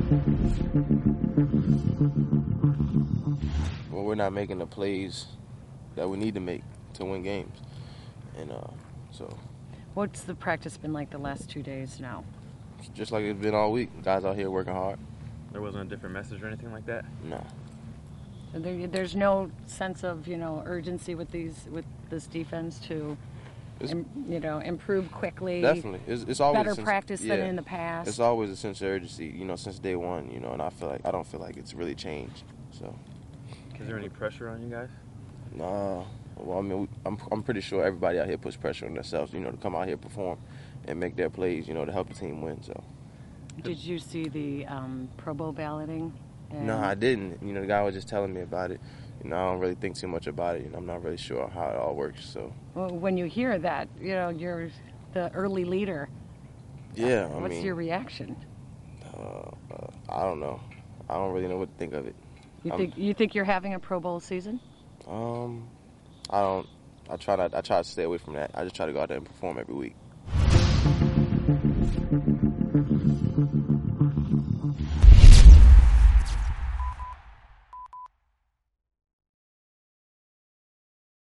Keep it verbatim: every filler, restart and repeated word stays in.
Well, we're not making the plays that we need to make to win games. And uh, so. What's the practice been like the last two days now? Just like it's been all week. Guys out here working hard. There wasn't a different message or anything like that? No. So there, there's no sense of, you know, urgency with these with this defense to, im, you know, improve quickly. Definitely. It's, it's always better a sense, practice yeah, than in the past. It's always a sense of urgency, you know, since day one, you know, and I feel like I don't feel like it's really changed. So. Is there any pressure on you guys? Nah. Well, I mean, we, I'm I'm pretty sure everybody out here puts pressure on themselves, you know, to come out here, perform, and make their plays, you know, to help the team win. So. Did you see the um, Pro Bowl balloting? And No, I didn't. You know, the guy was just telling me about it. You know, I don't really think too much about it. You know, I'm not really sure how it all works. So. Well, when you hear that, you know, you're the early leader. Yeah, I What's mean, your reaction? Uh, uh, I don't know. I don't really know what to think of it. You I'm, think you think you're having a Pro Bowl season? Um, I don't. I try not. I try to stay away from that. I just try to go out there and perform every week.